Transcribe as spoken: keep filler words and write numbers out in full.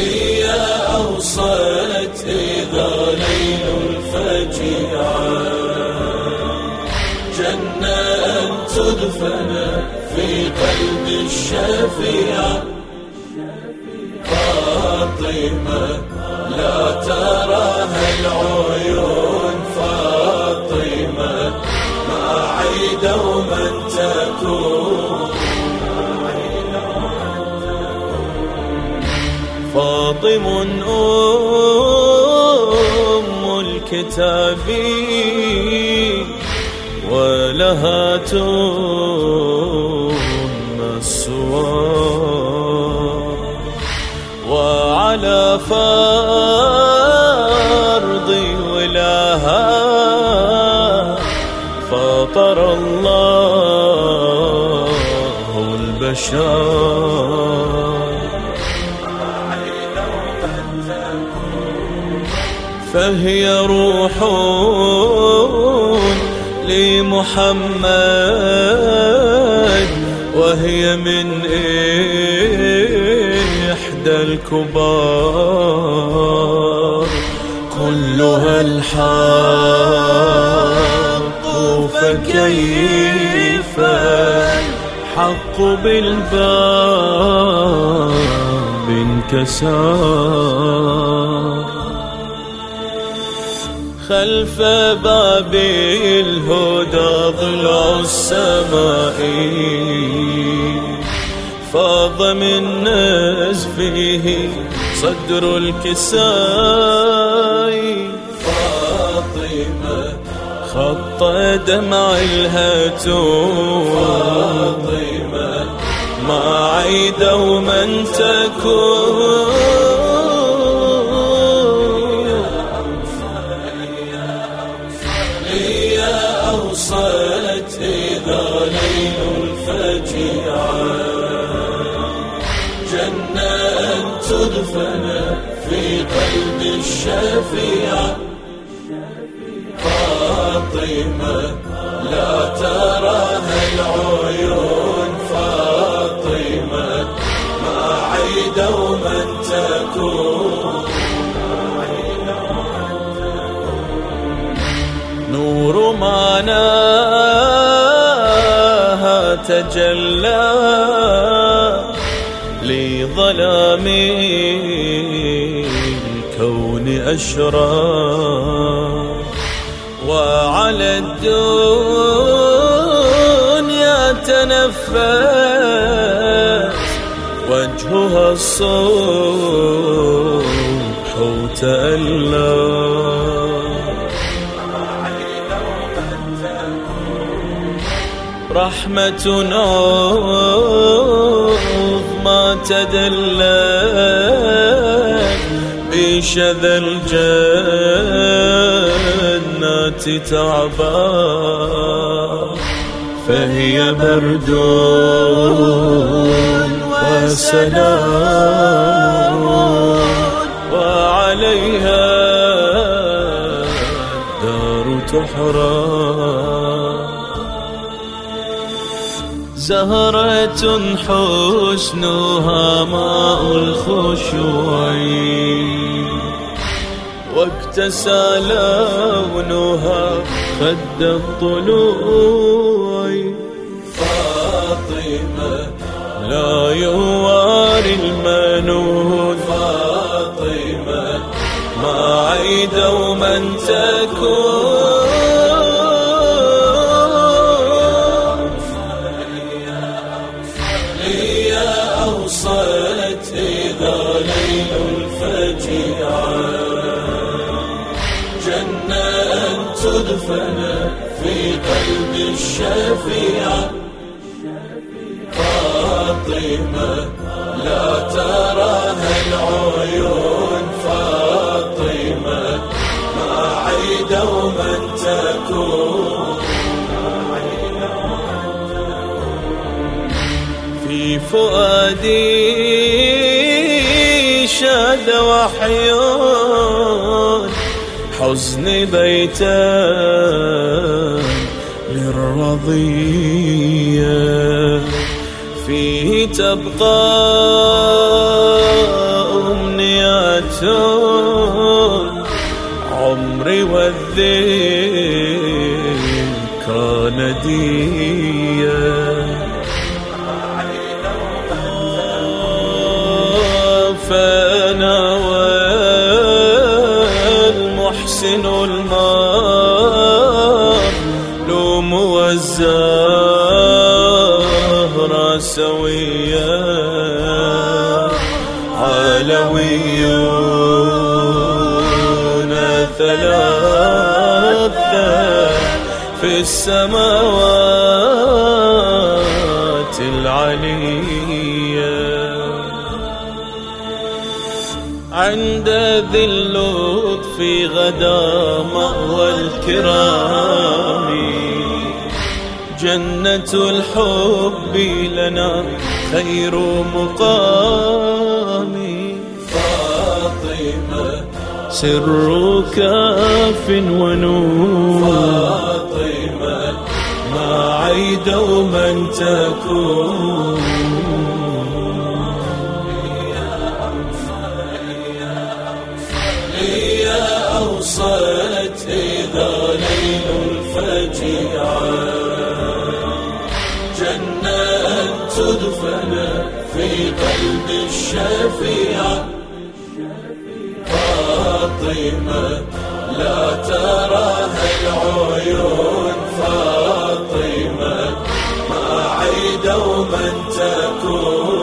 لي أوصلت إذا ليل الفجيعة جنة أن تدفن في قلب الشفيعة. فاطمة لا تراها العيون، فاطمة ما عيد ومن تكون. فاطم أم الكتاب ولها تم الصور، وعلى فرض ولاها فطر الله البشر. فهي روح لمحمد وهي من إحدى الكبار، كلها الحق فكيف الحق بالباب انكسار. خلف باب الهدى ضلع السماء فاض من نزفه صدر الكساء. فاطمة خط دمع الهاتون، فاطمة ما عيد ومن تكون. أوصلت إذا ليل الفجيعة جنة أن تدفن في قلب الشفيعة. فاطمة لا تراها العيون، فاطمة ما عيد ومن تكون. نور معناها تجلى لظلام الكون أشرى، وعلى الدنيا تنفس وجهها الصبح تألى. رحمة عظمى تدلت بشذا الجنات تعبا، فهي برد وسلام وعليها الدار تحرى. زهرة حسنها ماء الخشوع واكتسى لونها خد الطلوع. فاطمة لا يواري المنون، فاطمة ما عيد ومن تكون. أوصلت إذا ليل الفجيعة جنة أن تدفن في قلب الشفيعة. فاطمة لا تراها العيون، فاطمة ما عيد ومن تكون. في فؤادي شاد وحي حزن بيتا للرضية، فيه تبقى أمنية عمري والذكرى ندية. فأنا والمحسن المظلوم والزهرة سويا، علويون ثلاثة في السماوات العلية. عند ذي اللطف غدا مأوى الكرام، جنة الحب لنا خير مقام. فاطمة سر كاف ونور، فاطمة معي دوما تكون. هي أوصلت إذا ليل الفجيعة، جنات تدفن في قلب الشفيعة. فاطمة لا تراها العيون، فاطمة معي دوما تكون.